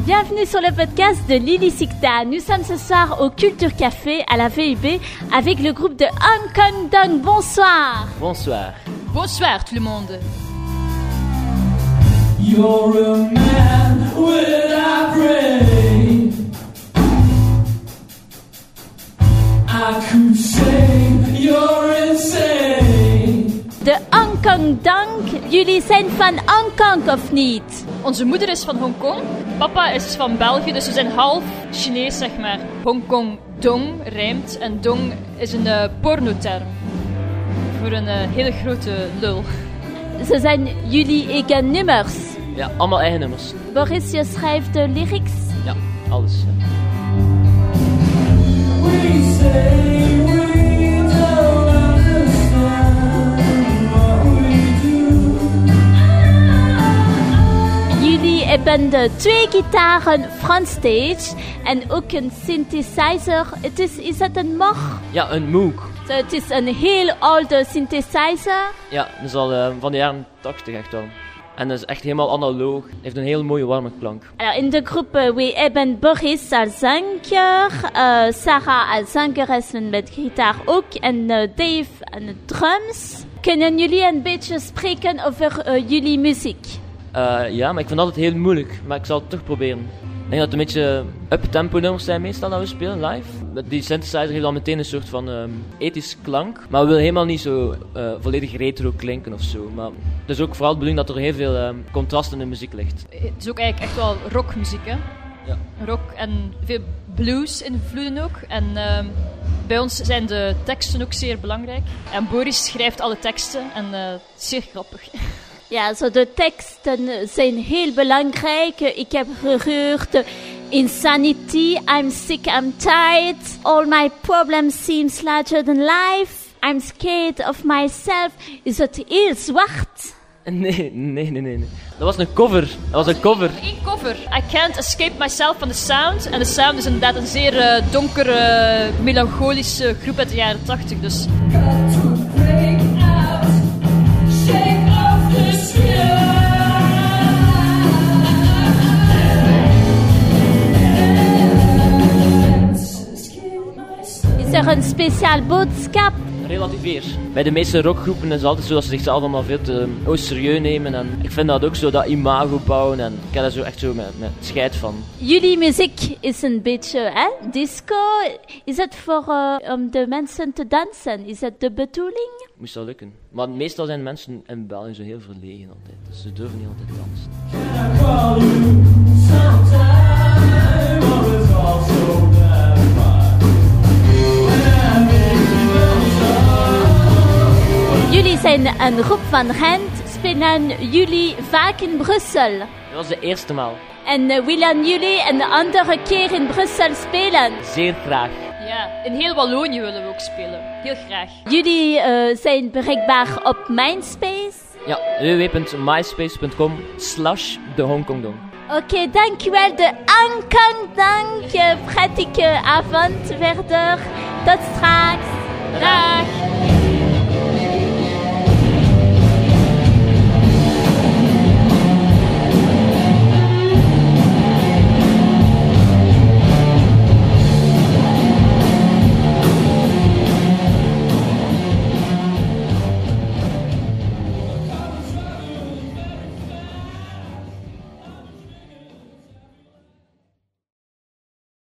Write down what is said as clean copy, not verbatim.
Bienvenue sur le podcast de Lily Sikta. Nous sommes ce soir au Culture Café à la VUB avec le groupe de Hong Kong Dong. Bonsoir. Bonsoir. Bonsoir tout le monde. You're a man without brain. I could say you're insane. De Hong Kong Dong. Jullie zijn van Hong Kong of niet? Onze moeder is van Hongkong. Papa is van België, dus we zijn half Chinees, zeg maar. Hongkong Dong rijmt en Dong is een pornoterm. Voor een hele grote lul. Ze zijn jullie eigen nummers. Ja, allemaal eigen nummers. Boris, je schrijft de lyrics? Ja, alles. Ja. We say we don't understand what we do. Jullie hebben de 2 gitaren frontstage en ook een synthesizer. Is het een Moog? Ja, een Moog. Het is een heel oude synthesizer. Ja, dat is al van de jaren 80 echt al. En dat is echt helemaal analoog. Het heeft een heel mooie warme klank. Alors, in de groep we hebben Boris als zanger, Sarah als zangeres met gitaar ook en Dave aan de drums. Kunnen jullie een beetje spreken over jullie muziek? Ja, maar ik vind het altijd heel moeilijk. Maar ik zal het toch proberen. Ik denk dat het een beetje up-tempo nummers zijn meestal dat we spelen live. Die synthesizer heeft al meteen een soort van ethisch klank. Maar we willen helemaal niet zo volledig retro klinken of zo. Maar het is ook vooral de bedoeling dat er heel veel contrast in de muziek ligt. Het is ook eigenlijk echt wel rockmuziek, hè? Ja. Rock en veel blues-invloeden ook. En bij ons zijn de teksten ook zeer belangrijk. En Boris schrijft alle teksten en zeer grappig. Ja, zo de teksten zijn heel belangrijk. Ik heb gehoord insanity, I'm sick, I'm tired. All my problems seems larger than life. I'm scared of myself. Is het heel zwart? Nee. Dat was een cover. Geen cover. I can't escape myself from the sound. En de sound is inderdaad een zeer donkere, melancholische groep uit de jaren 80. Dus. Got to break out, shake off the skin. Is er een speciaal boodschap? Relativeer. Bij de meeste rockgroepen is het altijd zo dat ze zichzelf allemaal veel te serieus nemen. En ik vind dat ook zo, dat imago bouwen. En ik heb daar zo echt zo met scheid van. Jullie muziek is een beetje disco. Is het voor om de mensen te dansen? Is het de bedoeling? Moest dat lukken. Maar meestal zijn mensen in België zo heel verlegen altijd. Dus ze durven niet altijd dansen. Can I call you sometime? Or is all so bad fine? When I make you Jullie zijn een groep van Gent. Spelen jullie vaak in Brussel? Dat was de eerste maal. En willen jullie een andere keer in Brussel spelen? Zeer graag. Ja, in heel Wallonië willen we ook spelen. Heel graag. Jullie zijn bereikbaar op MySpace. Ja, www.myspace.com/de Hongkongdong. Oké, dankjewel. De Hong Kong Dong. Prettige avond verder. Tot straks. Dag!